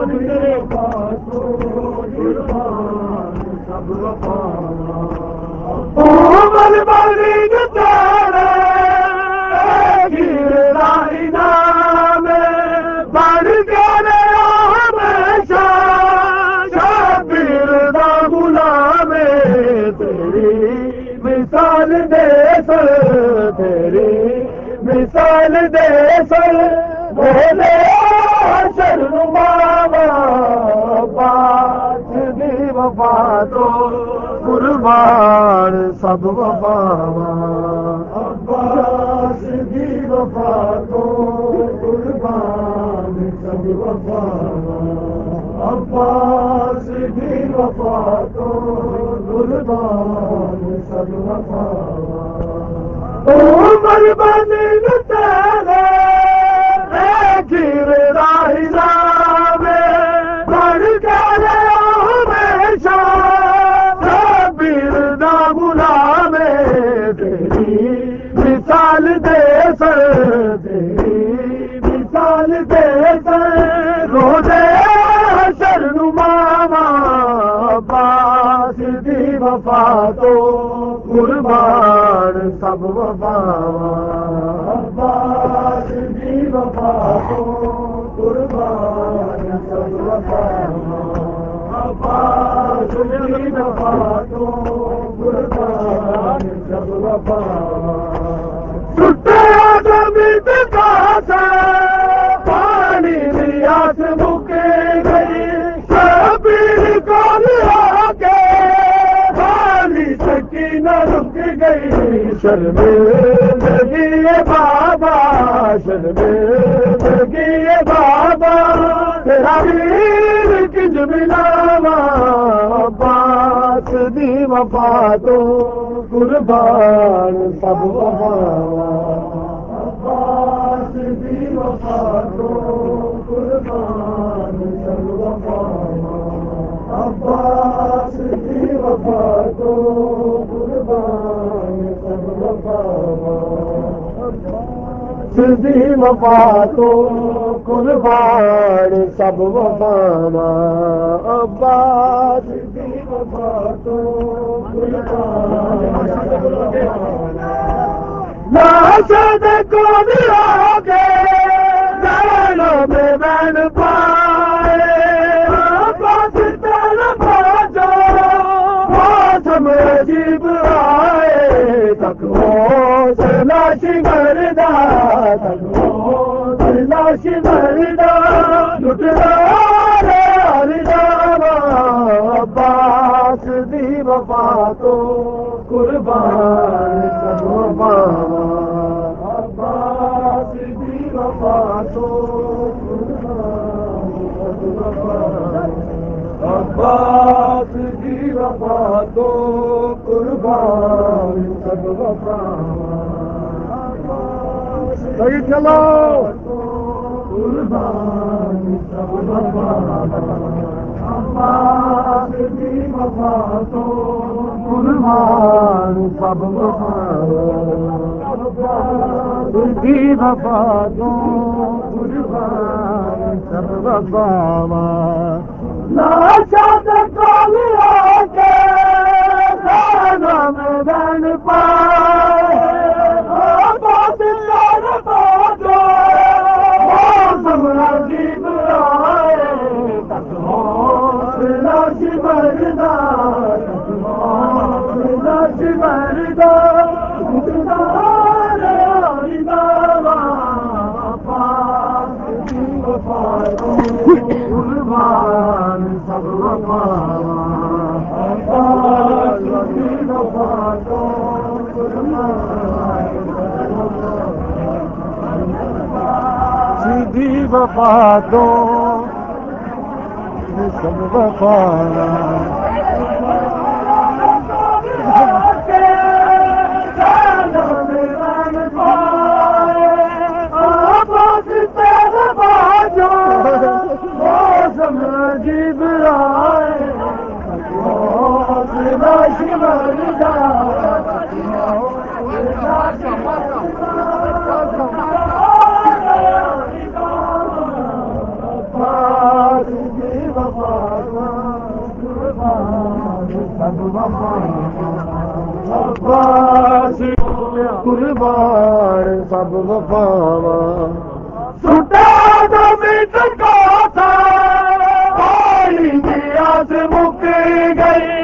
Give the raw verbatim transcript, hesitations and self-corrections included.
मिसाल दे सर तेरी मिसाल दे सर बोले शरणु बाबा बात दी वफा तो कुर्बान सब वफावा अब्बास दी वफा तो कुर्बान सब वफावा अब्बास दी वफा तो कुर्बान सब वफावा ओ मरबनी न तेरे गिर राही जावे बढ़ के हमेशा बीर ना गुलामे तेरी मिसाल दे सर तेरी मिसाल दे सर रोजे शरणु मामा बास दी वफा तो कुर्बान सब वफावा अब्बास दी वफा तो कुर्बान सब वफावा अब्बास दी वफा तो कुर्बान सब वफावा सुट्टे जमीन का पानी रियास मुके गई शबीर को आके पानी सकी न रुक गई शर्मिंदगी बाबा शर्मिंदगी बाबा तेरा वीर किज मिलावा अब्बास दी वफा तो कुर्बान सब वफावा अब्बास दी वफा तो कुर्बान सब वफावा अब्बास दी वफा तो कुर्बान सब वफावा दी वफा तो कुर्बान सब वफावा अब्बास दी वफा तो कुर्बान सब वफावा नाशद को मिलोगे नैनों में मैन पाए अब्बास तेरा बाजो मौसम अजीब आए तक हो लाशी मरदा तक हो लाशी मरदा लुटरा रे हरिदावा अब्बास दी वफा तो कुर्बान सब वफावा अब्बास दी वफा तो कुर्बान सब वफावा अब्बास दी वफा तो कुर्बान सब वफावा सही चलो कुर्बान सब वफावा अब्बास दी वफा तो कुर्बान सब वफावा दी वफा तो कुर्बान सब वफावा नाशाद कालिया के खाना में बन पाए अब्बास तेरा बाजो मौसम अजीब आए तक हो लाशी मरदा तक हो लाशी मरदा रे हरिदावा अब्बास दी वफा तो कुर्बान सब वफावा अब्बास दी वफा तो कुर्बान सीधी वफा तो सब वफावा अजीब आए लाशी मरदा अब्बास कुर्बान सब वफावा सुटा जमीन को था भाई की आस मुक गई